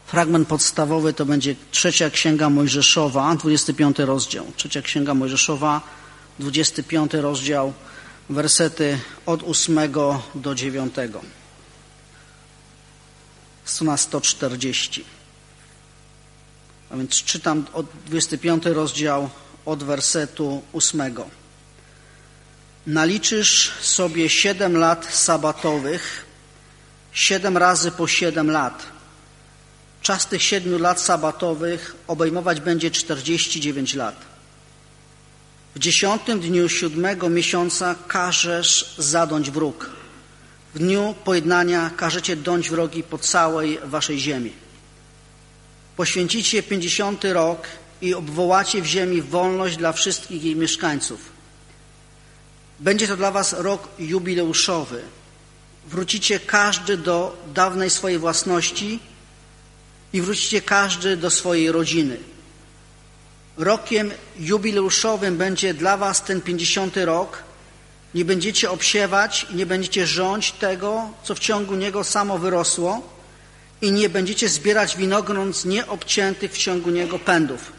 Fragment podstawowy to będzie 3 Księga Mojżeszowa, 25 rozdział. 3 Księga Mojżeszowa, 25 rozdział, wersety od 8 do 9. Strona 140. A więc czytam od 25 rozdział od wersetu 8. Naliczysz sobie 7 lat sabatowych, 7 razy po 7 lat. Czas tych 7 lat sabatowych obejmować będzie 49 lat. W 10 dniu 7 miesiąca każesz zadąć wróg. W dniu pojednania każecie dąć wrogi po całej waszej ziemi. Poświęcicie 50 rok i obwołacie w ziemi wolność dla wszystkich jej mieszkańców. Będzie to dla was rok jubileuszowy. Wrócicie każdy do dawnej swojej własności i wrócicie każdy do swojej rodziny. Rokiem jubileuszowym będzie dla was ten 50 rok. Nie będziecie obsiewać i nie będziecie rządź tego, co w ciągu niego samo wyrosło i nie będziecie zbierać winogron z nieobciętych w ciągu niego pędów.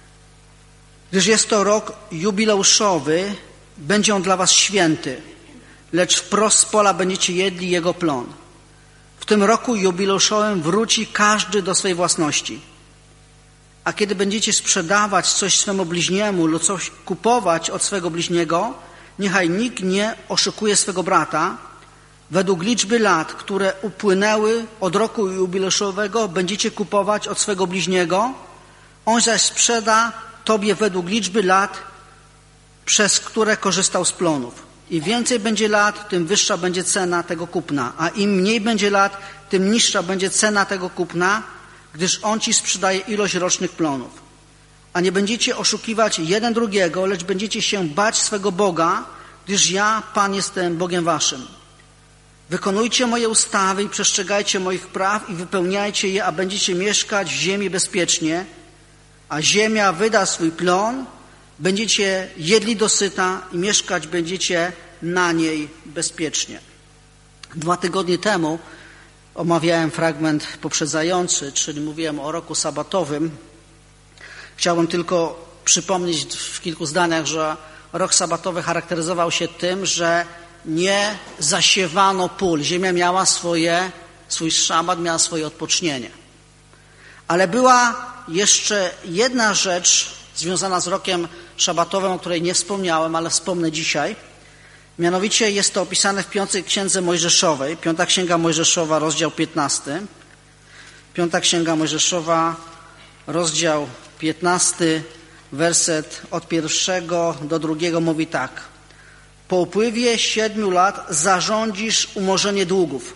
Gdyż jest to rok jubileuszowy, będzie on dla was święty, lecz wprost z pola będziecie jedli jego plon. W tym roku jubileuszowym wróci każdy do swej własności. A kiedy będziecie sprzedawać coś swemu bliźniemu lub coś kupować od swego bliźniego, niechaj nikt nie oszukuje swego brata. Według liczby lat, które upłynęły od roku jubileuszowego, będziecie kupować od swego bliźniego. On zaś sprzeda tobie według liczby lat, przez które korzystał z plonów. Im więcej będzie lat, tym wyższa będzie cena tego kupna, a im mniej będzie lat, tym niższa będzie cena tego kupna, gdyż on ci sprzedaje ilość rocznych plonów. A nie będziecie oszukiwać jeden drugiego, lecz będziecie się bać swego Boga, gdyż ja, Pan, jestem Bogiem waszym. Wykonujcie moje ustawy i przestrzegajcie moich praw i wypełniajcie je, a będziecie mieszkać w ziemi bezpiecznie, a ziemia wyda swój plon, będziecie jedli dosyta i mieszkać będziecie na niej bezpiecznie. 2 tygodnie temu omawiałem fragment poprzedzający, czyli mówiłem o roku sabatowym. Chciałbym tylko przypomnieć w kilku zdaniach, że rok sabatowy charakteryzował się tym, że nie zasiewano pól. Ziemia miała swój szabat, miała swoje odpocznienie. Ale była jeszcze jedna rzecz związana z rokiem szabatowym, o której nie wspomniałem, ale wspomnę dzisiaj. Mianowicie jest to opisane w 5 Księdze Mojżeszowej, 5 Księga Mojżeszowa, rozdział 15. 5 Księga Mojżeszowa, rozdział 15, werset od 1 do 2 mówi tak. Po upływie 7 lat zarządzisz umorzenie długów.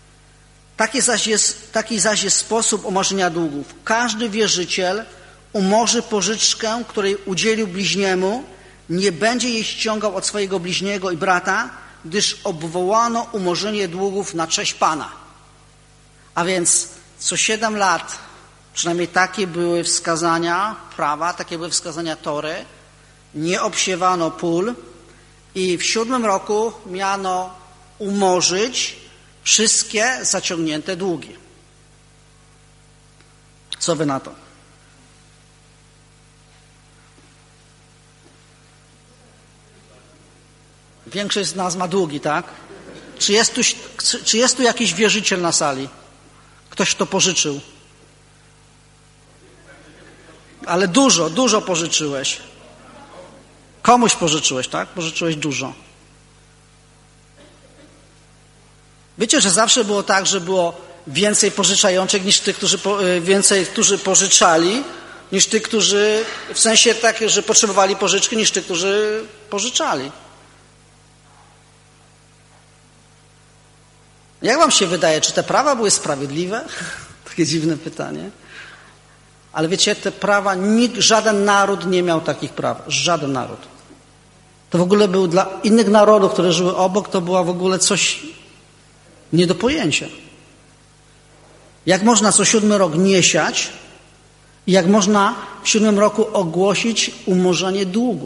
Taki zaś jest sposób umorzenia długów. Każdy wierzyciel umorzy pożyczkę, której udzielił bliźniemu, nie będzie jej ściągał od swojego bliźniego i brata, gdyż obwołano umorzenie długów na cześć Pana. A więc co 7 lat, przynajmniej takie były wskazania prawa, takie były wskazania Tory, nie obsiewano pól i w 7 roku miano umorzyć wszystkie zaciągnięte długi. Co wy na to? Większość z nas ma długi, tak? Czy jest tu jakiś wierzyciel na sali? Ktoś, kto pożyczył? Ale dużo pożyczyłeś. Komuś pożyczyłeś, tak? Pożyczyłeś dużo. Wiecie, że zawsze było tak, że było więcej pożyczających niż tych, którzy pożyczali, niż tych, którzy, w sensie tak, że potrzebowali pożyczki, niż tych, którzy pożyczali. Jak wam się wydaje, czy te prawa były sprawiedliwe? Takie dziwne pytanie. Ale wiecie, te prawa, żaden naród nie miał takich praw. Żaden naród. To w ogóle był dla innych narodów, które żyły obok, to była w ogóle coś nie do pojęcia. Jak można co 7 rok nie siać i jak można w 7 roku ogłosić umorzenie długów.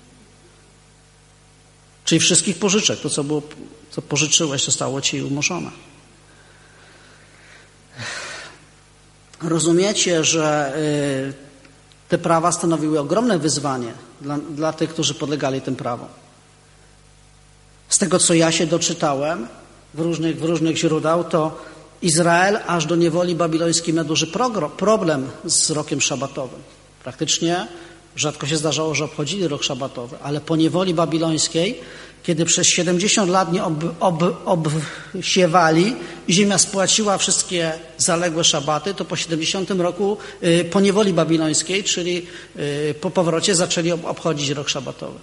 Czyli wszystkich pożyczek. To, co pożyczyłeś, zostało ci umorzone. rozumiecie, że te prawa stanowiły ogromne wyzwanie dla tych, którzy podlegali tym prawom. Z tego, co ja się doczytałem w różnych źródłach, to Izrael aż do niewoli babilońskiej miał duży problem z rokiem szabatowym. Praktycznie rzadko się zdarzało, że obchodzili rok szabatowy, ale po niewoli babilońskiej, kiedy przez 70 lat nie obsiewali i ziemia spłaciła wszystkie zaległe szabaty, to po 70 roku, po niewoli babilońskiej, czyli po powrocie, zaczęli obchodzić rok szabatowy.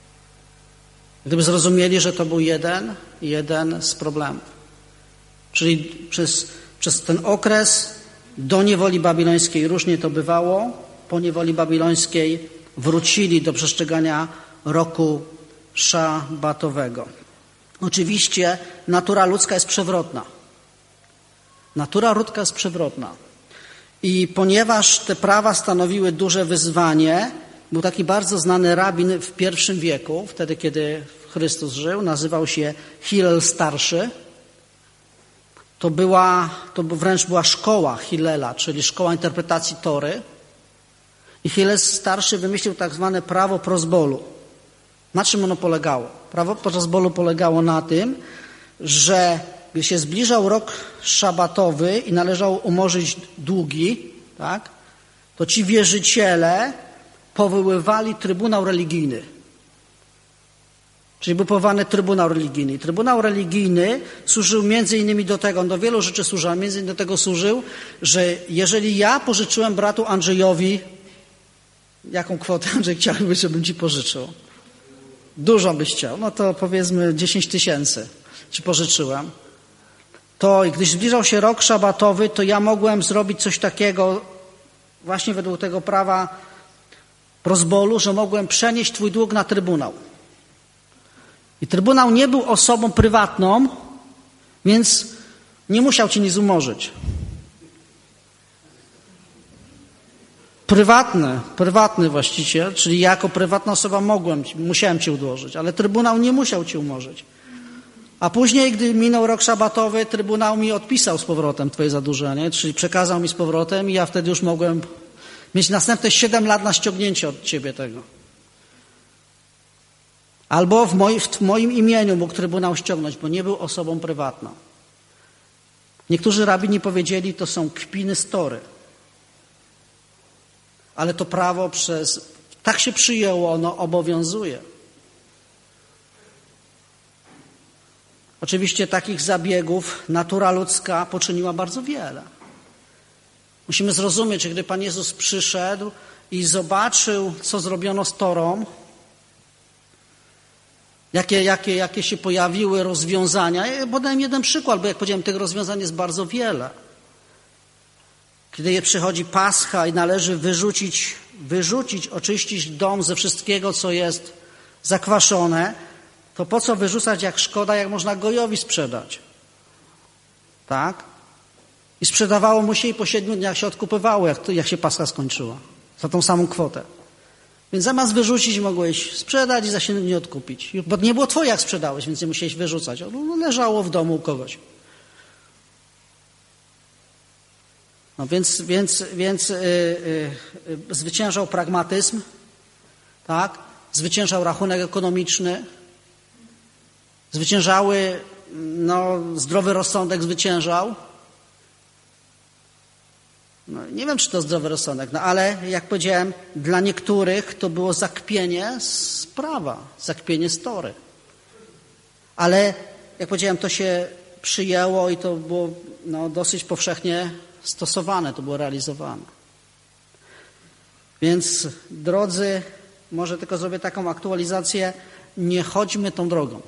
Gdyby zrozumieli, że to był jeden z problemów. Czyli przez ten okres do niewoli babilońskiej różnie to bywało. Po niewoli babilońskiej wrócili do przestrzegania roku szabatowego. Oczywiście natura ludzka jest przewrotna. Natura ludzka jest przewrotna. I ponieważ te prawa stanowiły duże wyzwanie, był taki bardzo znany rabin w I wieku, wtedy kiedy Chrystus żył, nazywał się Hillel Starszy. To wręcz była szkoła Hillela, czyli szkoła interpretacji Tory. I Hillel Starszy wymyślił tak zwane prawo prozbolu. Na czym ono polegało? Prawo prozbolu polegało na tym, że gdy się zbliżał rok szabatowy i należało umorzyć długi, tak, to ci wierzyciele powoływali trybunał religijny. Czyli był powołany trybunał religijny. I trybunał religijny służył między innymi do tego, on do wielu rzeczy służył, między innymi do tego służył, że jeżeli ja pożyczyłem bratu Andrzejowi, jaką kwotę Andrzej chciałby, żebym ci pożyczył? Dużo byś chciał, no to powiedzmy 10 000 ci pożyczyłem. To gdy zbliżał się rok szabatowy, to ja mogłem zrobić coś takiego właśnie według tego prawa prozbolu, że mogłem przenieść twój dług na trybunał. I trybunał nie był osobą prywatną, więc nie musiał ci nic umorzyć. Prywatny właściciel, czyli ja jako prywatna osoba musiałem ci udłożyć, ale trybunał nie musiał ci umorzyć. A później, gdy minął rok szabatowy, trybunał mi odpisał z powrotem twoje zadłużenie, czyli przekazał mi z powrotem i ja wtedy już mogłem mieć następne 7 lat na ściągnięcie od ciebie tego. Albo w moim imieniu mógł trybunał ściągnąć, bo nie był osobą prywatną. Niektórzy rabini powiedzieli, to są kpiny z Tory. Ale to prawo tak się przyjęło, ono obowiązuje. Oczywiście takich zabiegów natura ludzka poczyniła bardzo wiele. Musimy zrozumieć, że gdy Pan Jezus przyszedł i zobaczył, co zrobiono z Torą, jakie się pojawiły rozwiązania. Ja podam jeden przykład, bo jak powiedziałem, tych rozwiązań jest bardzo wiele. Kiedy przychodzi Pascha i należy oczyścić dom ze wszystkiego, co jest zakwaszone, to po co wyrzucać jak szkoda, jak można gojowi sprzedać? Tak? I sprzedawało mu się i po 7 dniach się odkupywało, jak się Pascha skończyła. Za tą samą kwotę. Więc zamiast wyrzucić, mogłeś sprzedać i za 7 dni odkupić. Bo nie było twoje, jak sprzedałeś, więc nie musiałeś wyrzucać. Ono leżało w domu u kogoś. No więc zwyciężał pragmatyzm, tak? Zwyciężał rachunek ekonomiczny, zdrowy rozsądek zwyciężał. No, nie wiem, czy to zdrowy rozsądek, ale jak powiedziałem, dla niektórych to było zakpienie z prawa, zakpienie z Tory. Ale jak powiedziałem, to się przyjęło i to było dosyć powszechnie stosowane, to było realizowane. Więc drodzy, może tylko zrobię taką aktualizację, nie chodźmy tą drogą.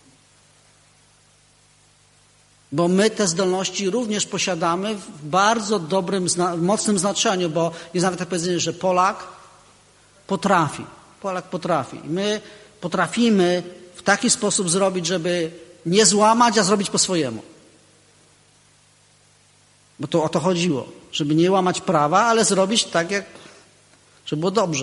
Bo my te zdolności również posiadamy w bardzo dobrym, mocnym znaczeniu, bo jest nawet tak powiedzenie, że Polak potrafi. I my potrafimy w taki sposób zrobić, żeby nie złamać, a zrobić po swojemu. Bo to o to chodziło, żeby nie łamać prawa, ale zrobić tak, żeby było dobrze.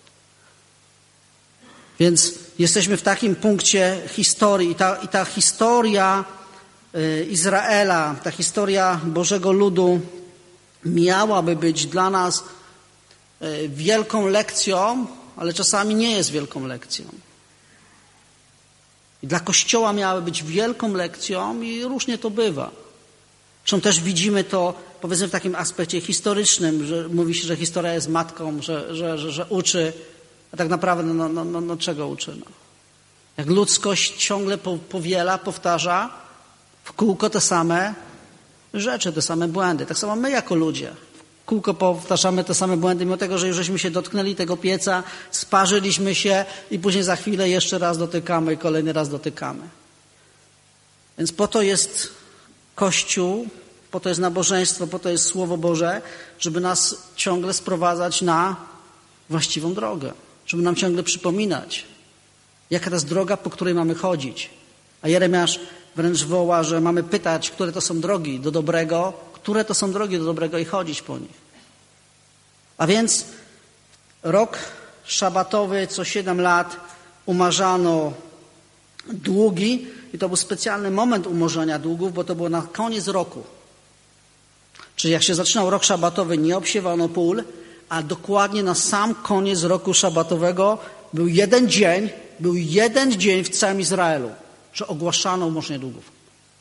Więc jesteśmy w takim punkcie historii i ta historia Izraela, ta historia Bożego ludu miałaby być dla nas wielką lekcją, ale czasami nie jest wielką lekcją. I dla Kościoła miałaby być wielką lekcją i różnie to bywa. Zresztą też widzimy to, powiedzmy, w takim aspekcie historycznym, że mówi się, że historia jest matką, że uczy, a tak naprawdę no czego uczy? No. Jak ludzkość ciągle powiela, powtarza w kółko te same rzeczy, te same błędy. Tak samo my jako ludzie. W kółko powtarzamy te same błędy, mimo tego, że już żeśmy się dotknęli tego pieca, sparzyliśmy się i później za chwilę jeszcze raz dotykamy i kolejny raz dotykamy. Więc po to jest Kościół, po to jest nabożeństwo, po to jest Słowo Boże, żeby nas ciągle sprowadzać na właściwą drogę. Żeby nam ciągle przypominać, jaka to jest droga, po której mamy chodzić. A Jeremiasz wręcz woła, że mamy pytać, które to są drogi do dobrego, które to są drogi do dobrego i chodzić po nich. A więc rok szabatowy, co 7 lat umarzano długi i to był specjalny moment umorzenia długów, bo to było na koniec roku. Czyli jak się zaczynał rok szabatowy, nie obsiewano pól, a dokładnie na sam koniec roku szabatowego był jeden dzień w całym Izraelu, że ogłaszano umorzenie długów.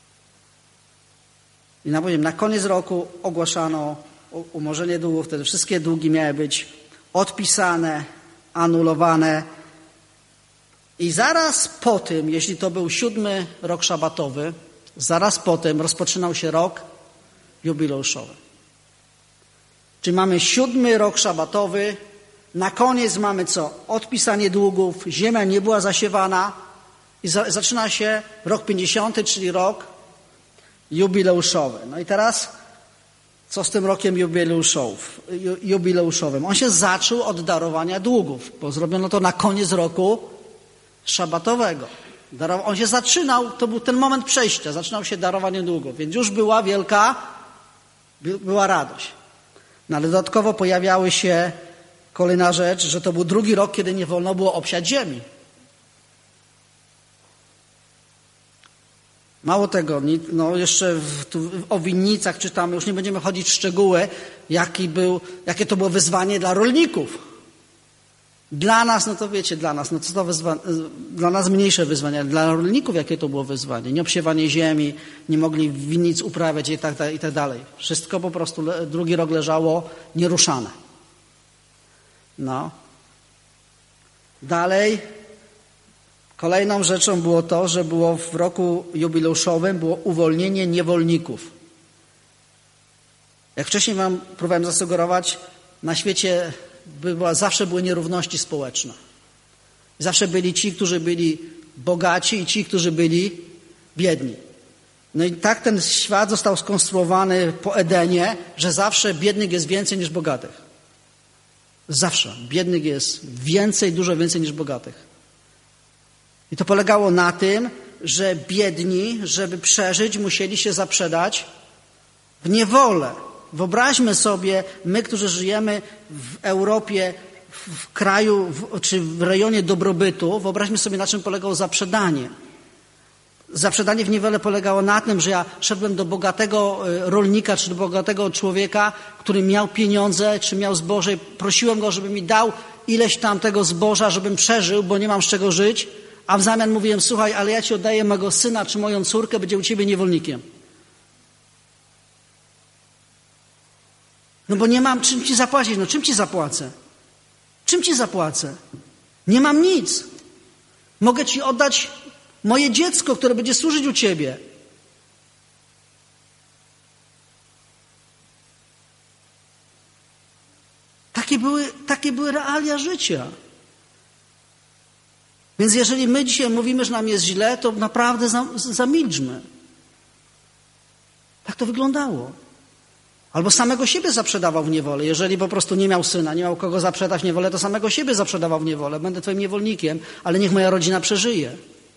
I na koniec roku ogłaszano umorzenie długów, wtedy wszystkie długi miały być odpisane, anulowane. I zaraz po tym, jeśli to był 7 rok szabatowy, zaraz po tym rozpoczynał się rok jubileuszowy. Czyli mamy 7 rok szabatowy, na koniec mamy co? Odpisanie długów, ziemia nie była zasiewana i zaczyna się rok 50, czyli rok jubileuszowy. No i teraz co z tym rokiem jubileuszowym? On się zaczął od darowania długów, bo zrobiono to na koniec roku szabatowego. On się zaczynał, to był ten moment przejścia, zaczynał się darowanie długów, więc już była radość. No ale dodatkowo pojawiały się kolejna rzecz, że to był drugi rok, kiedy nie wolno było obsiać ziemi. Mało tego, no jeszcze o winnicach czytamy, już nie będziemy chodzić w szczegóły, jakie to było wyzwanie dla rolników. Dla nas, no to wiecie, dla nas mniejsze wyzwanie, ale dla rolników jakie to było wyzwanie. Nieobsiewanie ziemi, nie mogli winnic uprawiać i tak dalej. Wszystko po prostu drugi rok leżało nieruszane. No. Dalej, kolejną rzeczą było to, że było w roku jubileuszowym było uwolnienie niewolników. Jak wcześniej wam próbowałem zasugerować, na świecie zawsze były nierówności społeczne. Zawsze byli ci, którzy byli bogaci i ci, którzy byli biedni. No i tak ten świat został skonstruowany po Edenie, że zawsze biednych jest więcej niż bogatych. Zawsze. Biednych jest dużo więcej niż bogatych. I to polegało na tym, że biedni, żeby przeżyć, musieli się zaprzedać w niewolę. Wyobraźmy sobie, my, którzy żyjemy w Europie, w kraju, czy w rejonie dobrobytu, wyobraźmy sobie, na czym polegało zaprzedanie. Zaprzedanie w niewolę polegało na tym, że ja szedłem do bogatego rolnika, czy do bogatego człowieka, który miał pieniądze, czy miał zboże. Prosiłem go, żeby mi dał ileś tam tego zboża, żebym przeżył, bo nie mam z czego żyć. A w zamian mówiłem, słuchaj, ale ja ci oddaję mego syna, czy moją córkę, będzie u ciebie niewolnikiem. No bo nie mam czym ci zapłacić. No czym ci zapłacę? Czym ci zapłacę? Nie mam nic. Mogę ci oddać moje dziecko, które będzie służyć u ciebie. Takie były realia życia. Więc jeżeli my dzisiaj mówimy, że nam jest źle, to naprawdę zamilczmy. Tak to wyglądało. Albo samego siebie zaprzedawał w niewolę. Jeżeli po prostu nie miał syna, nie miał kogo zaprzedać w niewolę, to samego siebie zaprzedawał w niewolę. Będę twoim niewolnikiem, ale niech moja rodzina przeżyje.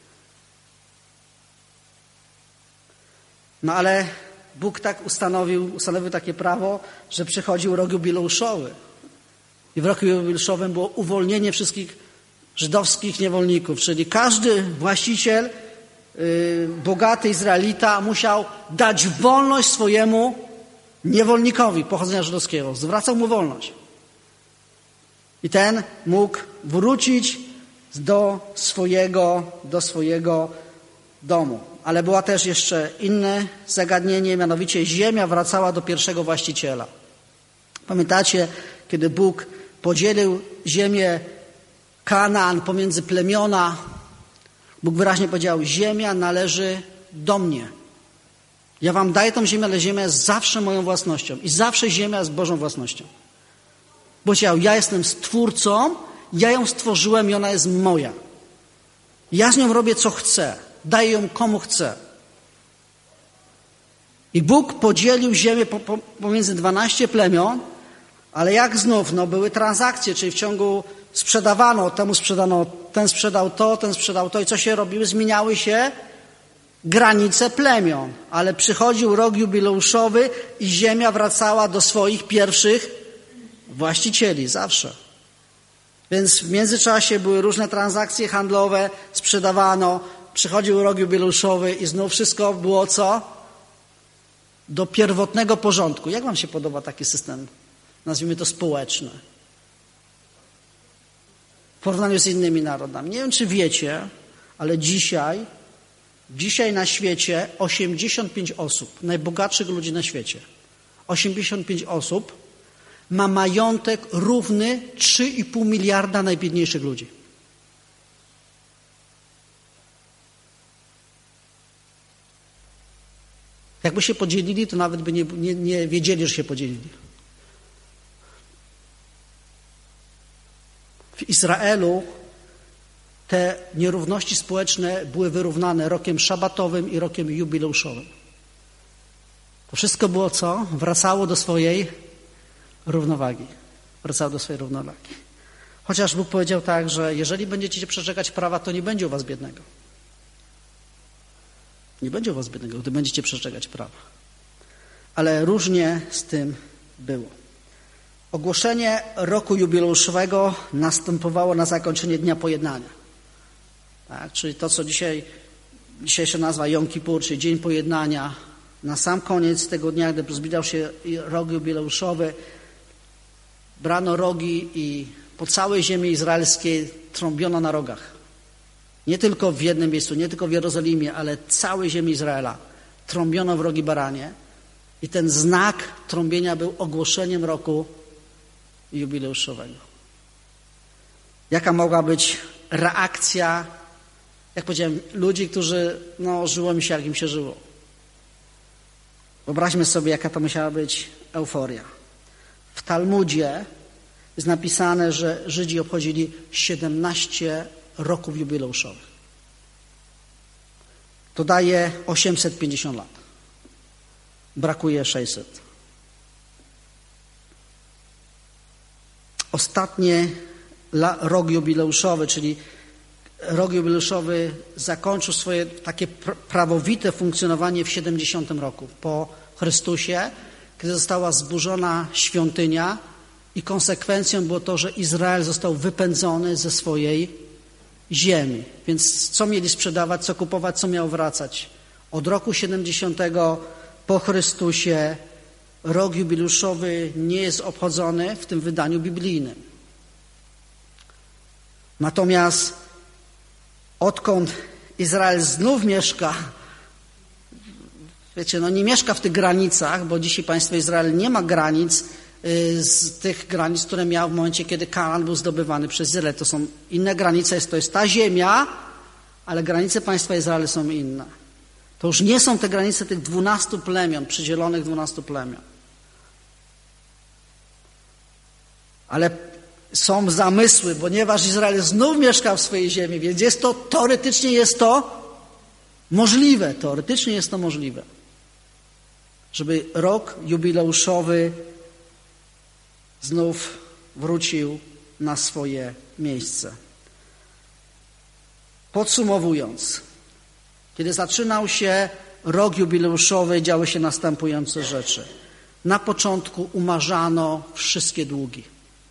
No ale Bóg tak ustanowił takie prawo, że przychodził rok jubileuszowy. I w roku jubileuszowym było uwolnienie wszystkich żydowskich niewolników, czyli każdy właściciel, bogaty Izraelita musiał dać wolność swojemu niewolnikowi pochodzenia żydowskiego, zwracał mu wolność. I ten mógł wrócić do swojego domu. Ale była też jeszcze inne zagadnienie, mianowicie ziemia wracała do pierwszego właściciela. Pamiętacie, kiedy Bóg podzielił ziemię Kanaan pomiędzy plemiona, Bóg wyraźnie powiedział, ziemia należy do mnie. Ja wam daję tą ziemię, ale ziemia jest zawsze moją własnością. I zawsze ziemia jest Bożą własnością. Bo powiedział, ja jestem stwórcą, ja ją stworzyłem i ona jest moja. Ja z nią robię co chcę. Daję ją komu chcę. I Bóg podzielił ziemię pomiędzy 12 plemion, ale jak znów, były transakcje, czyli w ciągu sprzedawano, temu sprzedano, ten sprzedał to i co się robiły? Zmieniały się granice plemion, ale przychodził rok jubileuszowy i ziemia wracała do swoich pierwszych właścicieli, zawsze. Więc w międzyczasie były różne transakcje handlowe, sprzedawano, przychodził rok jubileuszowy i znów wszystko było co? Do pierwotnego porządku. Jak wam się podoba taki system? Nazwijmy to społeczny. W porównaniu z innymi narodami. Nie wiem, czy wiecie, ale dzisiaj na świecie 85 osób, najbogatszych ludzi na świecie, 85 osób ma majątek równy 3,5 miliarda najbiedniejszych ludzi. Jakby się podzielili, to nawet by nie wiedzieli, że się podzielili. W Izraelu te nierówności społeczne były wyrównane rokiem szabatowym i rokiem jubileuszowym. To wszystko było co? Wracało do swojej równowagi. Wracało do swojej równowagi. Chociaż Bóg powiedział tak, że jeżeli będziecie przestrzegać prawa, to nie będzie u was biednego. Nie będzie u was biednego, gdy będziecie przestrzegać prawa. Ale różnie z tym było. Ogłoszenie roku jubileuszowego następowało na zakończenie Dnia Pojednania. Tak, czyli to, co dzisiejsza nazwa Jom Kippur, czyli Dzień Pojednania. Na sam koniec tego dnia, gdy zbliżał się rok jubileuszowy, brano rogi i po całej ziemi izraelskiej trąbiono na rogach. Nie tylko w jednym miejscu, nie tylko w Jerozolimie, ale całej ziemi Izraela. Trąbiono w rogi baranie i ten znak trąbienia był ogłoszeniem roku jubileuszowego. Jaka mogła być reakcja, jak powiedziałem, ludzi, którzy, żyło mi się, jak im się żyło. Wyobraźmy sobie, jaka to musiała być euforia. W Talmudzie jest napisane, że Żydzi obchodzili 17 roków jubileuszowych. To daje 850 lat. Brakuje 600. Ostatni rok jubileuszowy, czyli rok jubileuszowy zakończył swoje takie prawowite funkcjonowanie w 70 roku po Chrystusie, kiedy została zburzona świątynia i konsekwencją było to, że Izrael został wypędzony ze swojej ziemi. Więc co mieli sprzedawać, co kupować, co miał wracać? Od roku 70 po Chrystusie rok jubileuszowy nie jest obchodzony w tym wydaniu biblijnym. Natomiast odkąd Izrael znów mieszka, wiecie, nie mieszka w tych granicach, bo dzisiaj państwo Izrael nie ma granic z tych granic, które miał w momencie, kiedy Kanaan był zdobywany przez Izrael. To są inne granice, to jest ta ziemia, ale granice państwa Izrael są inne. To już nie są te granice tych 12 plemion, przydzielonych 12 plemion. Ale są zamysły, ponieważ Izrael znów mieszka w swojej ziemi, więc teoretycznie jest to możliwe, żeby rok jubileuszowy znów wrócił na swoje miejsce. Podsumowując, kiedy zaczynał się rok jubileuszowy, działy się następujące rzeczy. Na początku umarzano wszystkie długi.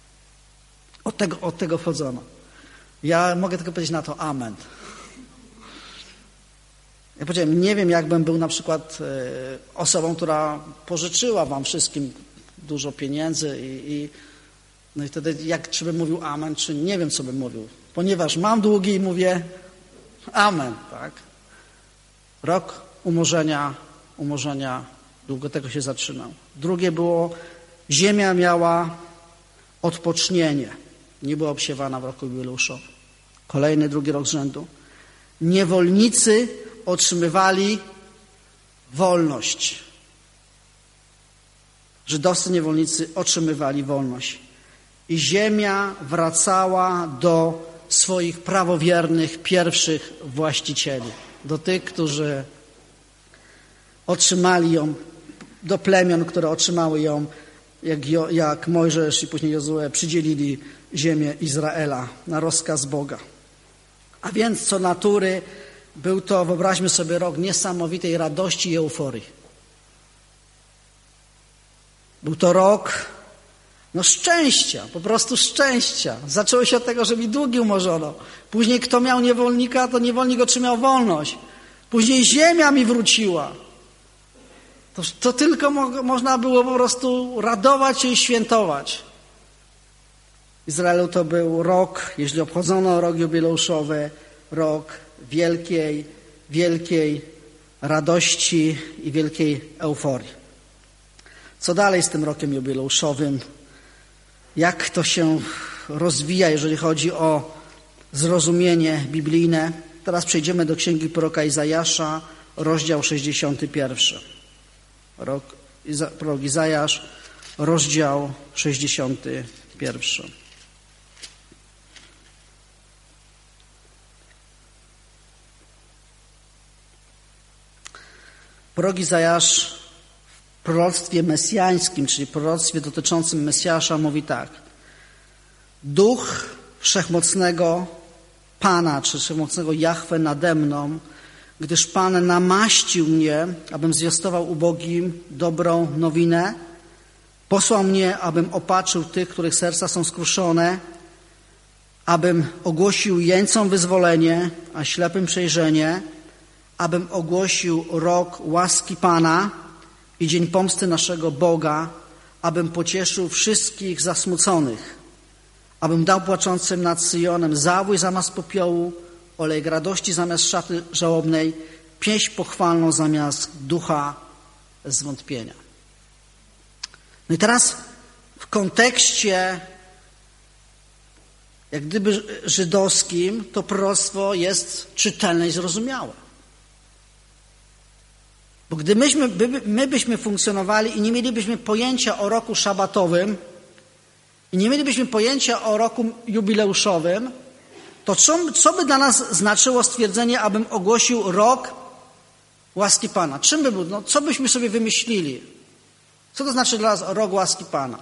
Od tego wchodzono. Ja mogę tylko powiedzieć na to amen. Ja powiedziałem, nie wiem, jakbym był na przykład osobą, która pożyczyła wam wszystkim dużo pieniędzy no i wtedy czy bym mówił amen, czy nie wiem, co bym mówił. Ponieważ mam długi i mówię amen, tak? Rok umorzenia długo tego się zaczynał. Drugie było, ziemia miała odpocznienie. Nie była obsiewana w roku jubileuszowym. Kolejny, drugi rok z rzędu. Niewolnicy otrzymywali wolność. Żydowscy niewolnicy otrzymywali wolność. I ziemia wracała do swoich prawowiernych pierwszych właścicieli. Do tych, którzy otrzymali ją, do plemion, które otrzymały ją, jak Mojżesz i później Jozue przydzielili ziemię Izraela na rozkaz Boga. A więc co natury był to, wyobraźmy sobie, rok niesamowitej radości i euforii. Był to rok szczęścia, po prostu szczęścia. Zaczęło się od tego, że mi długi umorzono. Później kto miał niewolnika, to niewolnik otrzymał wolność. Później ziemia mi wróciła. To tylko można było po prostu radować się i świętować. Izraelu to był rok, jeśli obchodzono rok jubileuszowy, rok wielkiej radości i wielkiej euforii. Co dalej z tym rokiem jubileuszowym? Jak to się rozwija, jeżeli chodzi o zrozumienie biblijne? Teraz przejdziemy do księgi proroka Izajasza, rozdział 61. Prorok Izajasz, rozdział 61. Prorok Izajasz w proroctwie mesjańskim, czyli proroctwie dotyczącym Mesjasza mówi tak. Duch Wszechmocnego Pana, czy Wszechmocnego Jahwe nade mną, gdyż Pan namaścił mnie, abym zwiastował ubogim dobrą nowinę. Posłał mnie, abym opatrzył tych, których serca są skruszone, abym ogłosił jeńcom wyzwolenie, a ślepym przejrzenie, abym ogłosił rok łaski Pana i dzień pomsty naszego Boga, abym pocieszył wszystkich zasmuconych, abym dał płaczącym nad Syjonem zawój zamiast popiołu, olej radości zamiast szaty żałobnej, pieśń pochwalną zamiast ducha zwątpienia. No i teraz w kontekście jak gdyby żydowskim to proroctwo jest czytelne i zrozumiałe. Bo gdy my byśmy funkcjonowali i nie mielibyśmy pojęcia o roku szabatowym i nie mielibyśmy pojęcia o roku jubileuszowym, to co by dla nas znaczyło stwierdzenie, abym ogłosił rok łaski Pana? Czym by był? Co byśmy sobie wymyślili? Co to znaczy dla nas rok łaski Pana?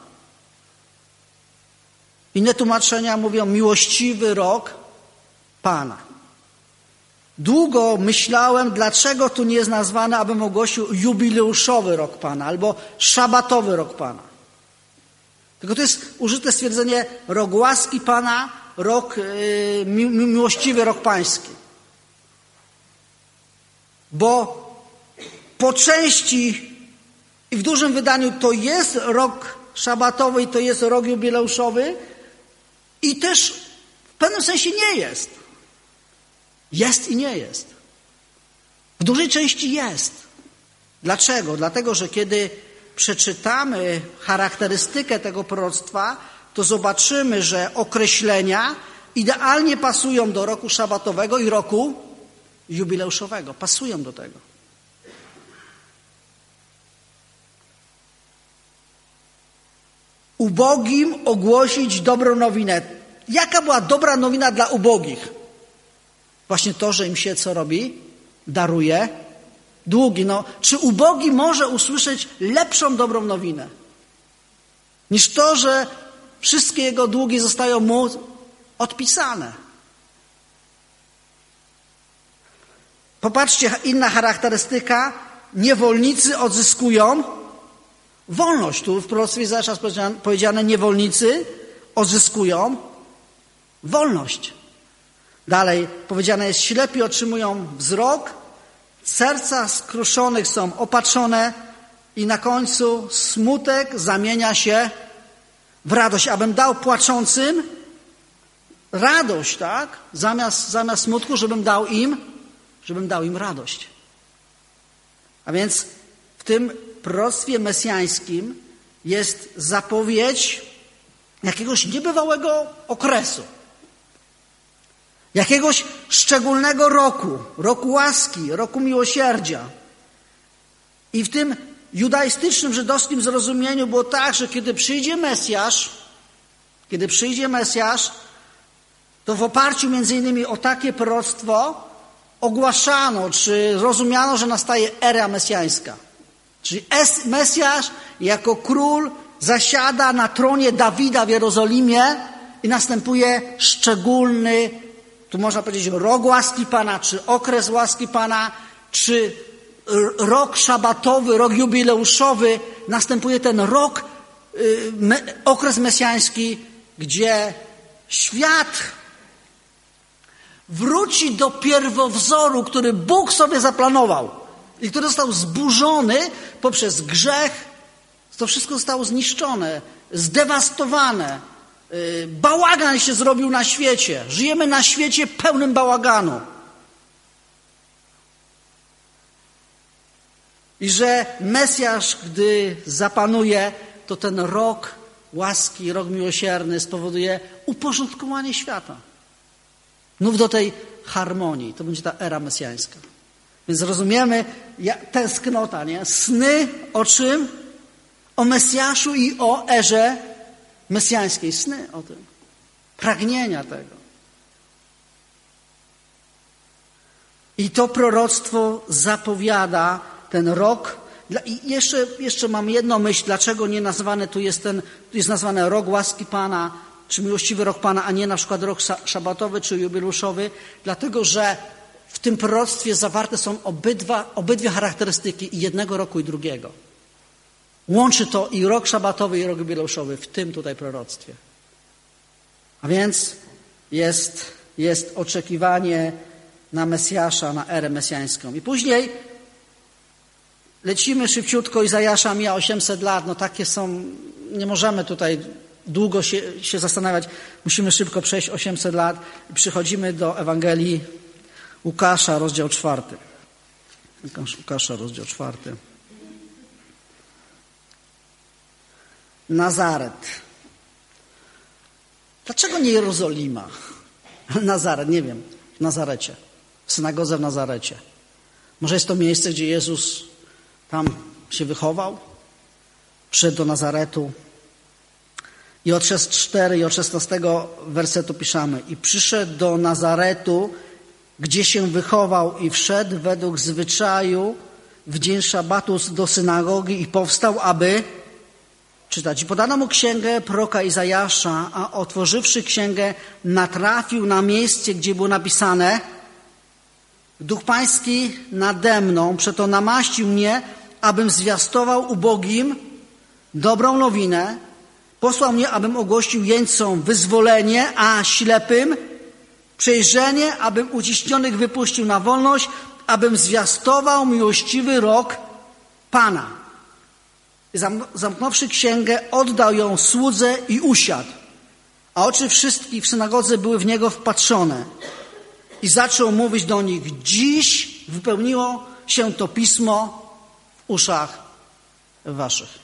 Inne tłumaczenia mówią miłościwy rok Pana. Długo myślałem, dlaczego tu nie jest nazwane, abym ogłosił jubileuszowy rok Pana albo szabatowy rok Pana. Tylko to jest użyte stwierdzenie rok łaski Pana, rok miłościwy rok Pański. Bo po części i w dużym wydaniu to jest rok szabatowy i to jest rok jubileuszowy i też w pewnym sensie nie jest. Jest i nie jest. W dużej części jest. Dlaczego? Dlatego, że kiedy przeczytamy charakterystykę tego proroctwa, to zobaczymy, że określenia idealnie pasują do roku szabatowego i roku jubileuszowego. Pasują do tego. Ubogim ogłosić dobrą nowinę. Jaka była dobra nowina dla ubogich? Właśnie to, że im się co robi? Daruje długi. Czy ubogi może usłyszeć lepszą dobrą nowinę niż to, że wszystkie jego długi zostają mu odpisane? Popatrzcie, inna charakterystyka. Niewolnicy odzyskują wolność. Tu w proroctwie Izajasza powiedziane, niewolnicy odzyskują wolność. Dalej powiedziane jest, ślepi otrzymują wzrok, Serca skruszonych są opatrzone i na końcu smutek zamienia się w radość. Abym dał płaczącym radość, tak? Zamiast smutku, żebym dał im radość. A więc w tym proroctwie mesjańskim jest zapowiedź jakiegoś niebywałego okresu. Jakiegoś szczególnego roku łaski, roku miłosierdzia. I w tym judaistycznym, żydowskim zrozumieniu było tak, że kiedy przyjdzie Mesjasz, to w oparciu między innymi o takie proroctwo ogłaszano, czy rozumiano, że nastaje era mesjańska. Czyli Mesjasz jako król zasiada na tronie Dawida w Jerozolimie i następuje szczególny, tu można powiedzieć, rok łaski Pana, czy okres łaski Pana, czy rok szabatowy, rok jubileuszowy. Następuje ten rok, okres mesjański, gdzie świat wróci do pierwowzoru, który Bóg sobie zaplanował i który został zburzony poprzez grzech. To wszystko zostało zniszczone, zdewastowane. Bałagan się zrobił na świecie. Żyjemy na świecie pełnym bałaganu. I że Mesjasz, gdy zapanuje, to ten rok łaski, rok miłosierny spowoduje uporządkowanie świata. Znów do tej harmonii. To będzie ta era mesjańska. Więc rozumiemy tęsknota, nie? Sny o czym? O Mesjaszu i o erze mesjańskiej. Sny o tym. Pragnienia tego. I to proroctwo zapowiada ten rok. I jeszcze mam jedną myśl, dlaczego nie nazwany tu jest nazwany rok łaski Pana, czy miłościwy rok Pana, a nie na przykład rok szabatowy, czy jubileuszowy. Dlatego, że w tym proroctwie zawarte są obydwie charakterystyki i jednego roku i drugiego. Łączy to i rok szabatowy, i rok jubileuszowy w tym tutaj proroctwie. A więc jest oczekiwanie na Mesjasza, na erę mesjańską. I później lecimy szybciutko, Izajasza mija 800 lat, no takie są, nie możemy tutaj długo się zastanawiać, musimy szybko przejść 800 lat i przychodzimy do Ewangelii Łukasza, rozdział 4. Łukasza, rozdział 4. Nazaret. Dlaczego nie Jerozolima? Nazaret, nie wiem, w Nazarecie, w synagodze w Nazarecie. Może jest to miejsce, gdzie Jezus tam się wychował, przyszedł do Nazaretu. I od 4 i od 16 wersetu piszemy: i przyszedł do Nazaretu, gdzie się wychował, i wszedł według zwyczaju w dzień szabatu do synagogi i powstał, aby czytać. I podano mu księgę proroka Izajasza, a otworzywszy księgę, natrafił na miejsce, gdzie było napisane: Duch Pański nade mną, przeto namaścił mnie, abym zwiastował ubogim dobrą nowinę. Posłał mnie, abym ogłosił jeńcom wyzwolenie, a ślepym przejrzenie, abym uciśnionych wypuścił na wolność, abym zwiastował miłościwy rok Pana. I zamknąwszy księgę, oddał ją słudze i usiadł. A oczy wszystkich w synagodze były w niego wpatrzone. I zaczął mówić do nich: dziś wypełniło się to pismo w uszach waszych.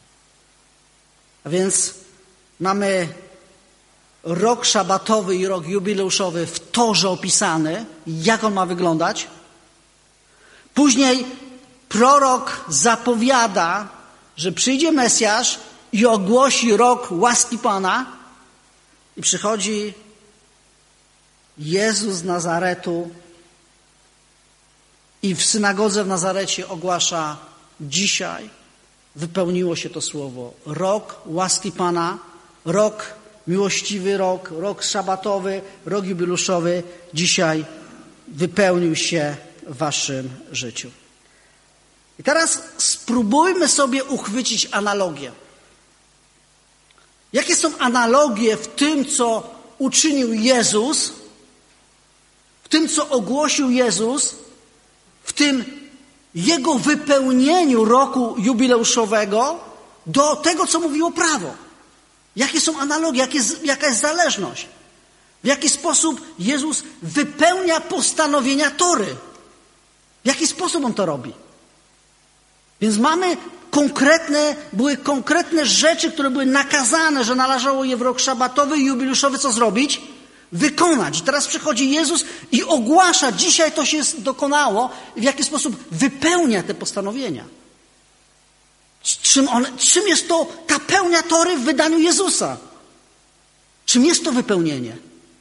A więc mamy rok szabatowy i rok jubileuszowy w torze opisany, jak on ma wyglądać. Później prorok zapowiada, że przyjdzie Mesjasz i ogłosi rok łaski Pana. I przychodzi Jezus z Nazaretu i w synagodze w Nazarecie ogłasza: dzisiaj wypełniło się to słowo. Rok łaski Pana, rok miłościwy, rok szabatowy, rok jubileuszowy dzisiaj wypełnił się w waszym życiu. I teraz spróbujmy sobie uchwycić analogię. Jakie są analogie w tym, co uczynił Jezus, w tym, co ogłosił Jezus w tym jego wypełnieniu roku jubileuszowego do tego, co mówiło prawo. Jakie są analogie, jaka jest zależność? W jaki sposób Jezus wypełnia postanowienia Tory? W jaki sposób On to robi? Więc były konkretne rzeczy, które były nakazane, że należało je w rok szabatowy i jubileuszowy co zrobić? Wykonać. I teraz przychodzi Jezus i ogłasza, dzisiaj to się dokonało, w jaki sposób wypełnia te postanowienia. Czym jest to ta pełnia Tory w wydaniu Jezusa? Czym jest to wypełnienie?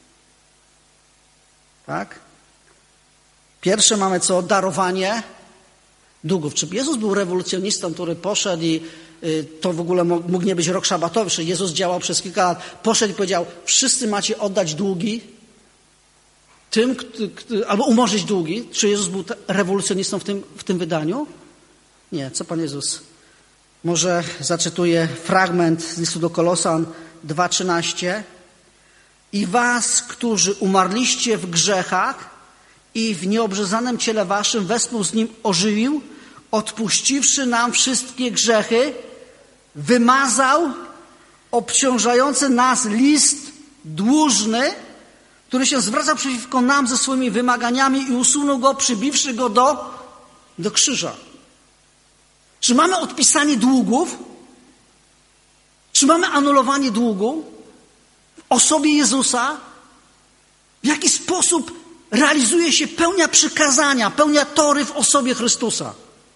Tak? Pierwsze mamy co? Darowanie długów. Czy Jezus był rewolucjonistą, który poszedł i to w ogóle mógł nie być rok szabatowy, że Jezus działał przez kilka lat, poszedł i powiedział, wszyscy macie oddać długi tym, albo umorzyć długi. Czy Jezus był rewolucjonistą w tym wydaniu? Nie. Co Pan Jezus? Może zacytuję fragment z listu do Kolosan 2:13. I was, którzy umarliście w grzechach i w nieobrzezanym ciele waszym wespół z Nim ożywił, odpuściwszy nam wszystkie grzechy, wymazał obciążający nas list dłużny, który się zwracał przeciwko nam ze swoimi wymaganiami i usunął go, przybiwszy go do krzyża. Czy mamy odpisanie długów? Czy mamy anulowanie długu w osobie Jezusa? W jaki sposób realizuje się pełnia przykazania, pełnia Tory w osobie Chrystusa?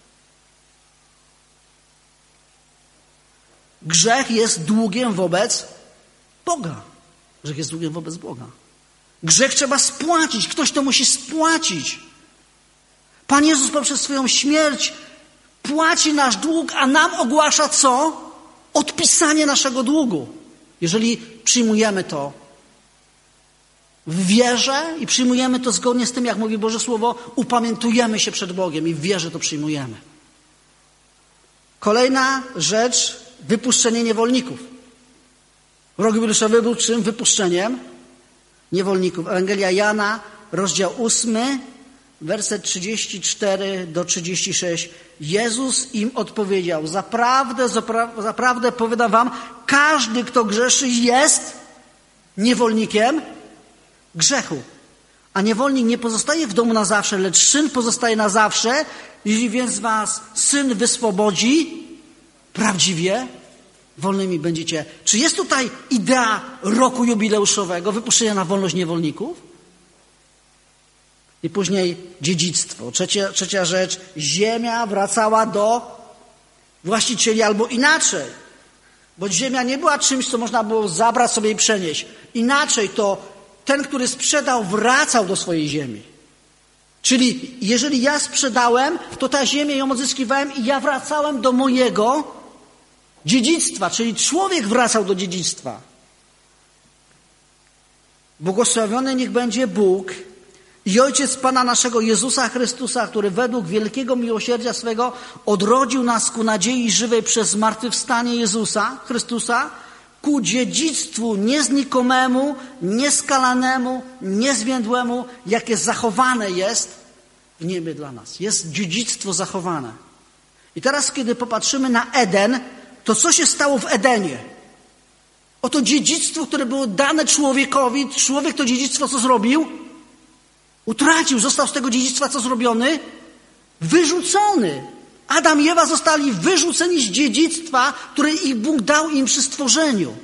Grzech jest długiem wobec Boga. Grzech jest długiem wobec Boga. Grzech trzeba spłacić. Ktoś to musi spłacić. Pan Jezus poprzez swoją śmierć płaci nasz dług, a nam ogłasza co? Odpisanie naszego długu. Jeżeli przyjmujemy to w wierze i przyjmujemy to zgodnie z tym, jak mówi Boże Słowo, upamiętujemy się przed Bogiem i w wierze to przyjmujemy. Kolejna rzecz, wypuszczenie niewolników. Rok jubileuszowy był czym? Wypuszczeniem niewolników. Ewangelia Jana, rozdział 8, werset 34 do 36. Jezus im odpowiedział, zaprawdę powiadam wam, każdy, kto grzeszy, jest niewolnikiem grzechu. A niewolnik nie pozostaje w domu na zawsze, lecz syn pozostaje na zawsze. Jeśli więc was syn wyswobodzi, prawdziwie wolnymi będziecie. Czy jest tutaj idea roku jubileuszowego, wypuszczenia na wolność niewolników? I później dziedzictwo. Trzecia rzecz. Ziemia wracała do właścicieli albo inaczej. Bo ziemia nie była czymś, co można było zabrać sobie i przenieść. Inaczej to ten, który sprzedał, wracał do swojej ziemi. Czyli jeżeli ja sprzedałem, to ta ziemię ją odzyskiwałem i ja wracałem do mojego dziedzictwa. Czyli człowiek wracał do dziedzictwa. Błogosławiony niech będzie Bóg i Ojciec Pana naszego Jezusa Chrystusa, który według wielkiego miłosierdzia swego odrodził nas ku nadziei żywej przez zmartwychwstanie Jezusa Chrystusa, ku dziedzictwu nieznikomemu, nieskalanemu, niezwiędłemu, jakie zachowane jest w niebie dla nas. Jest dziedzictwo zachowane. I teraz, kiedy popatrzymy na Eden, to co się stało w Edenie? Oto dziedzictwo, które było dane człowiekowi, człowiek to dziedzictwo co zrobił? Utracił, został z tego dziedzictwa co zrobiony? Wyrzucony. Adam i Ewa zostali wyrzuceni z dziedzictwa, które ich Bóg dał im przy stworzeniu.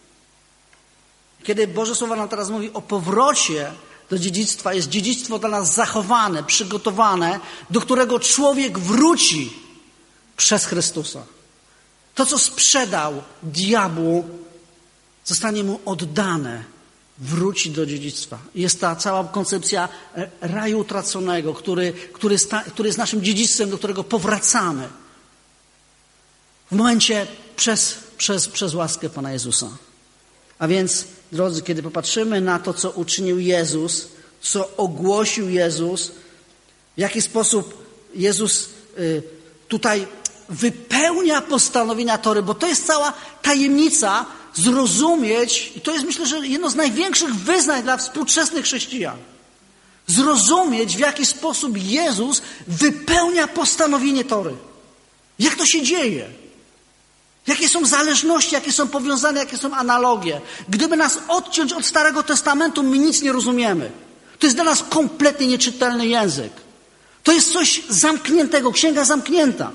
Kiedy Boże Słowo nam teraz mówi o powrocie do dziedzictwa, jest dziedzictwo dla nas zachowane, przygotowane, do którego człowiek wróci przez Chrystusa. To, co sprzedał diabłu, zostanie mu oddane, wróci do dziedzictwa. Jest ta cała koncepcja raju utraconego, który jest naszym dziedzictwem, do którego powracamy. W momencie przez łaskę Pana Jezusa. A więc, drodzy, kiedy popatrzymy na to, co uczynił Jezus, co ogłosił Jezus, w jaki sposób Jezus tutaj wypełnia postanowienia Tory, bo to jest cała tajemnica zrozumieć, i to jest, myślę, że jedno z największych wyznań dla współczesnych chrześcijan. Zrozumieć, w jaki sposób Jezus wypełnia postanowienie Tory. Jak to się dzieje? Jakie są zależności, jakie są powiązania, jakie są analogie. Gdyby nas odciąć od Starego Testamentu, my nic nie rozumiemy. To jest dla nas kompletnie nieczytelny język. To jest coś zamkniętego, księga zamknięta.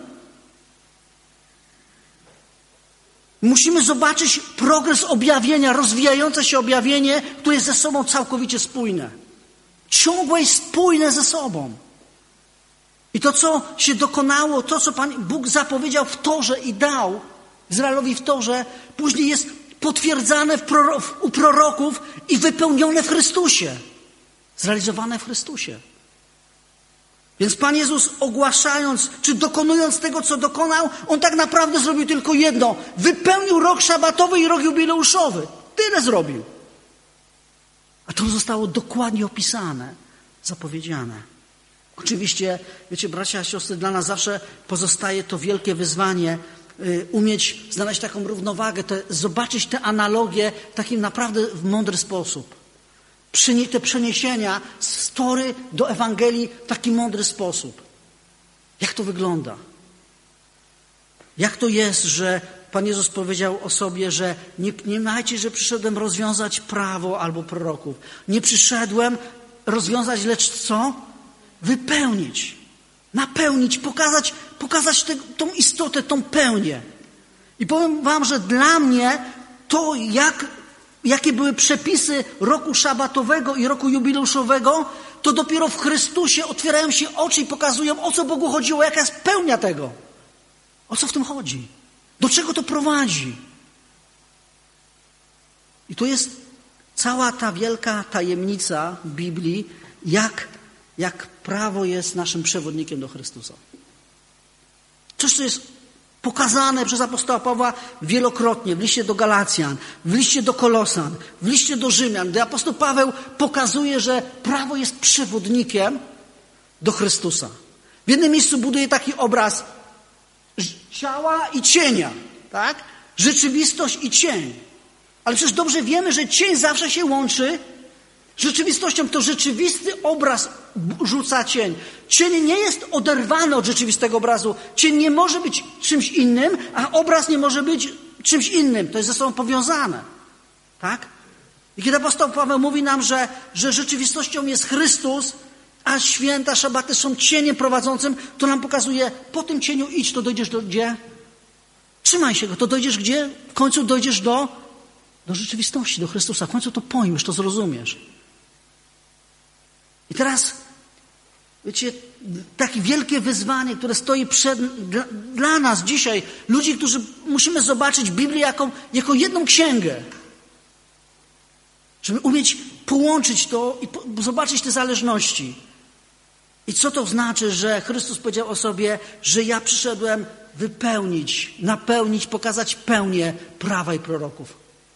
Musimy zobaczyć progres objawienia, rozwijające się objawienie, które jest ze sobą całkowicie spójne. Ciągłe i spójne ze sobą. I to, co się dokonało, to, co Pan Bóg zapowiedział w Torze i dał Izraelowi w Torze, później jest potwierdzane u proroków i wypełnione w Chrystusie. Zrealizowane w Chrystusie. Więc Pan Jezus, ogłaszając, czy dokonując tego, co dokonał, On tak naprawdę zrobił tylko jedno. Wypełnił rok szabatowy i rok jubileuszowy. Tyle zrobił. A to zostało dokładnie opisane, zapowiedziane. Oczywiście, wiecie, bracia i siostry, dla nas zawsze pozostaje to wielkie wyzwanie, umieć znaleźć taką równowagę, zobaczyć te analogie w taki naprawdę w mądry sposób. Te przeniesienia z Tory do Ewangelii w taki mądry sposób. Jak to wygląda? Jak to jest, że Pan Jezus powiedział o sobie, że nie majcie, że przyszedłem rozwiązać prawo albo proroków. Nie przyszedłem rozwiązać, lecz co? Wypełnić, napełnić, pokazać tą istotę, tą pełnię. I powiem wam, że dla mnie to, jakie były przepisy roku szabatowego i roku jubileuszowego, to dopiero w Chrystusie otwierają się oczy i pokazują, o co Bogu chodziło, jaka jest pełnia tego. O co w tym chodzi? Do czego to prowadzi? I to jest cała ta wielka tajemnica Biblii, jak prawo jest naszym przewodnikiem do Chrystusa. Coś, co jest pokazane przez apostoła Pawła wielokrotnie w liście do Galacjan, w liście do Kolosan, w liście do Rzymian, gdy apostoł Paweł pokazuje, że prawo jest przewodnikiem do Chrystusa. W jednym miejscu buduje taki obraz ciała i cienia, tak? Rzeczywistość i cień. Ale przecież dobrze wiemy, że cień zawsze się łączy z rzeczywistością. To rzeczywisty obraz rzuca cień. Cień nie jest oderwany od rzeczywistego obrazu. Cień nie może być czymś innym, a obraz nie może być czymś innym. To jest ze sobą powiązane. Tak? I kiedy apostoł Paweł mówi nam, że rzeczywistością jest Chrystus, a święta, szabaty są cieniem prowadzącym, to nam pokazuje, po tym cieniu idź, to dojdziesz do gdzie? Trzymaj się go, to dojdziesz gdzie? W końcu dojdziesz do rzeczywistości, do Chrystusa. W końcu to pojmiesz, to zrozumiesz. I teraz, wiecie, takie wielkie wyzwanie, które stoi dla nas dzisiaj, ludzi, którzy musimy zobaczyć Biblię jako jedną księgę. Żeby umieć połączyć to i zobaczyć te zależności. I co to znaczy, że Chrystus powiedział o sobie, że ja przyszedłem wypełnić, napełnić, pokazać pełnię prawa i proroków.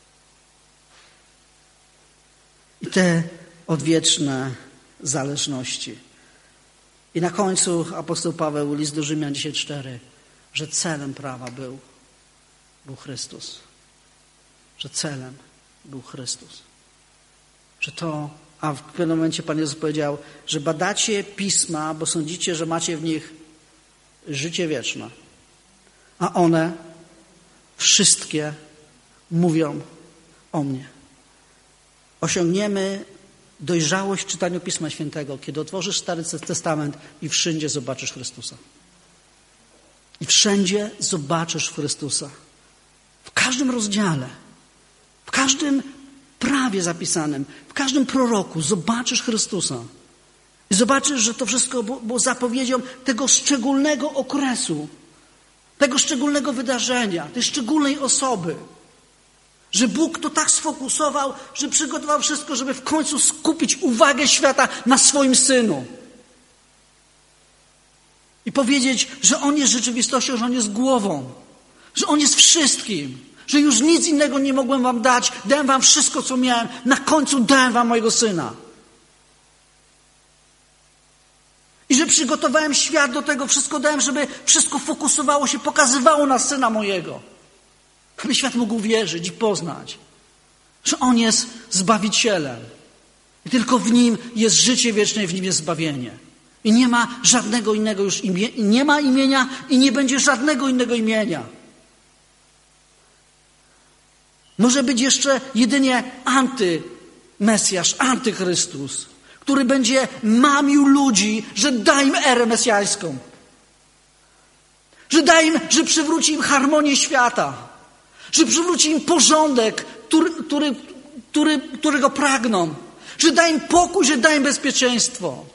I te odwieczne zależności. I na końcu apostoł Paweł, list do Rzymian 10:4, że celem prawa był Chrystus. Że celem był Chrystus. Że to, a w pewnym momencie Pan Jezus powiedział, że badacie pisma, bo sądzicie, że macie w nich życie wieczne. A one wszystkie mówią o mnie. Osiągniemy dojrzałość w czytaniu Pisma Świętego, kiedy otworzysz Stary Testament i wszędzie zobaczysz Chrystusa. I wszędzie zobaczysz Chrystusa. W każdym rozdziale, w każdym prawie zapisanym, w każdym proroku zobaczysz Chrystusa. I zobaczysz, że to wszystko było zapowiedzią tego szczególnego okresu, tego szczególnego wydarzenia, tej szczególnej osoby. Że Bóg to tak sfokusował, że przygotował wszystko, żeby w końcu skupić uwagę świata na swoim Synu. I powiedzieć, że On jest rzeczywistością, że On jest głową, że On jest wszystkim, że już nic innego nie mogłem wam dać, dałem wam wszystko, co miałem, na końcu dałem wam mojego Syna. I że przygotowałem świat do tego, wszystko dałem, żeby wszystko fokusowało się, pokazywało na Syna mojego. Aby świat mógł wierzyć i poznać, że On jest Zbawicielem. I tylko w Nim jest życie wieczne i w Nim jest zbawienie. I nie ma żadnego innego już nie ma imienia i nie będzie żadnego innego imienia. Może być jeszcze jedynie antymesjasz, antychrystus, który będzie mamił ludzi, że da im erę mesjańską. Że przywróci im harmonię świata. Że przywróci im porządek, którego pragną. Że da im pokój, że da im bezpieczeństwo.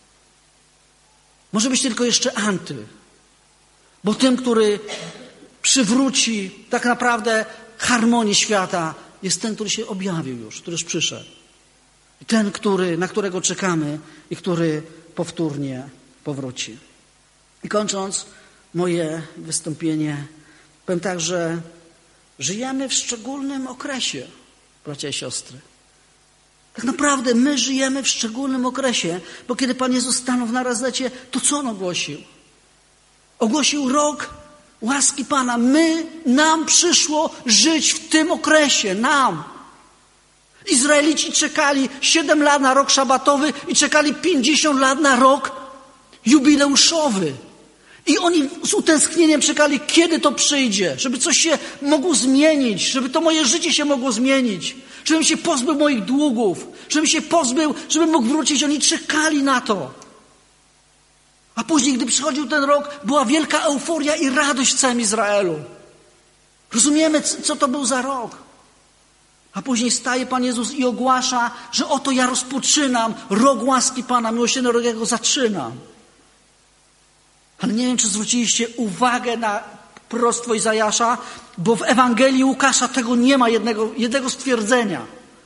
Może być tylko jeszcze anty. Bo tym, który przywróci tak naprawdę harmonię świata, jest ten, który się objawił już, który już przyszedł. I ten, na którego czekamy i który powtórnie powróci. I kończąc moje wystąpienie, powiem tak, że żyjemy w szczególnym okresie, bracia i siostry. Tak naprawdę my żyjemy w szczególnym okresie, bo kiedy Pan Jezus stanął w Narazecie, to co On ogłosił? Ogłosił rok łaski Pana. Nam przyszło żyć w tym okresie, nam. Izraelici czekali 7 lat na rok szabatowy i czekali 50 lat na rok jubileuszowy. I oni z utęsknieniem czekali, kiedy to przyjdzie, żeby coś się mogło zmienić, żeby to moje życie się mogło zmienić, żebym się pozbył moich długów, żebym mógł wrócić. Oni czekali na to. A później, gdy przychodził ten rok, była wielka euforia i radość w całym Izraelu. Rozumiemy, co to był za rok. A później staje Pan Jezus i ogłasza, że oto ja rozpoczynam rok łaski Pana, miłosierny rok, ja go zaczynam. Ale nie wiem, czy zwróciliście uwagę na proroctwo Izajasza, bo w Ewangelii Łukasza tego nie ma jednego stwierdzenia.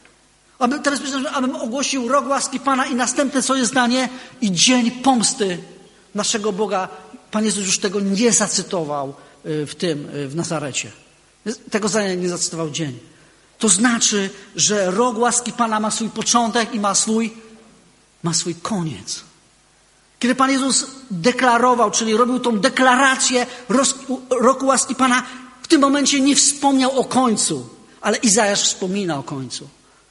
Abym ogłosił rok łaski Pana i następne co jest zdanie i dzień pomsty naszego Boga. Pan Jezus już tego nie zacytował w Nazarecie. Tego zdania nie zacytował dzień. To znaczy, że rok łaski Pana ma swój początek i ma swój koniec. Kiedy Pan Jezus deklarował, czyli robił tą deklarację roku łaski Pana, w tym momencie nie wspomniał o końcu, ale Izajasz wspomina o końcu.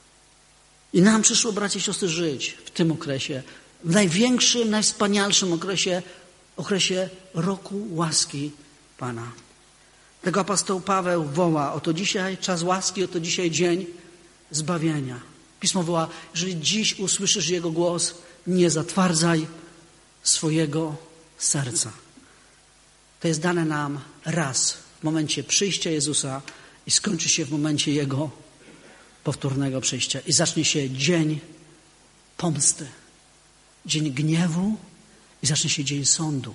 I nam przyszło, bracia i siostry, żyć w tym okresie, w największym, najwspanialszym okresie roku łaski Pana. Tego apostoł Paweł woła, oto dzisiaj czas łaski, oto dzisiaj dzień zbawienia. Pismo woła, jeżeli dziś usłyszysz Jego głos, nie zatwardzaj swojego serca. To jest dane nam raz w momencie przyjścia Jezusa i skończy się w momencie Jego powtórnego przyjścia. I zacznie się dzień pomsty, dzień gniewu i zacznie się dzień sądu.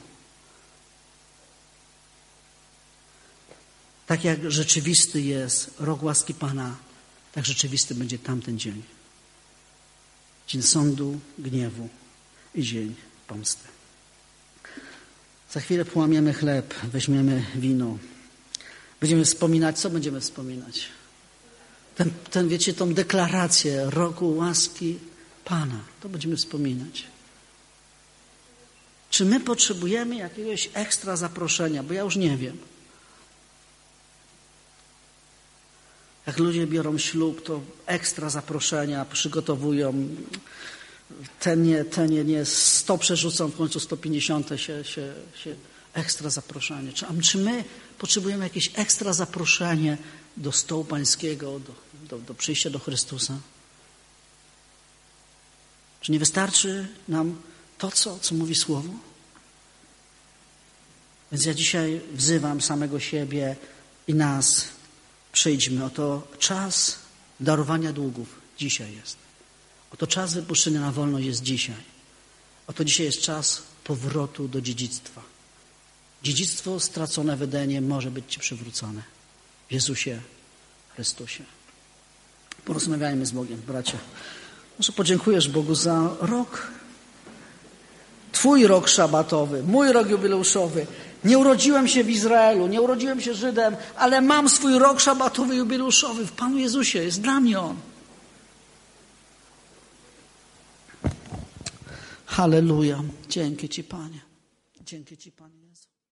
Tak jak rzeczywisty jest rok łaski Pana, tak rzeczywisty będzie tamten dzień. Dzień sądu, gniewu i dzień pomsty. Za chwilę połamiemy chleb, weźmiemy wino. Będziemy wspominać, co będziemy wspominać? Wiecie, tą deklarację roku łaski Pana. To będziemy wspominać. Czy my potrzebujemy jakiegoś ekstra zaproszenia? Bo ja już nie wiem. Jak ludzie biorą ślub, to ekstra zaproszenia przygotowują. Ten nie, 100 przerzucą, w końcu 150 się ekstra zaproszenie. Czy my potrzebujemy jakieś ekstra zaproszenie do stołu pańskiego, do przyjścia do Chrystusa? Czy nie wystarczy nam to, co mówi Słowo? Więc ja dzisiaj wzywam samego siebie i nas. Przyjdźmy. Oto czas darowania długów dzisiaj jest. Oto czas wypuszczenia na wolność jest dzisiaj. Oto dzisiaj jest czas powrotu do dziedzictwa. Dziedzictwo stracone w Edenie może być Ci przywrócone. W Jezusie Chrystusie. Porozmawiajmy z Bogiem, bracia. Może podziękujesz Bogu za rok. Twój rok szabatowy, mój rok jubileuszowy. Nie urodziłem się w Izraelu, nie urodziłem się Żydem, ale mam swój rok szabatowy, jubileuszowy w Panu Jezusie. Jest dla mnie On. Halleluja. Dzięki Ci, Panie. Dzięki Ci, Panie Jezu.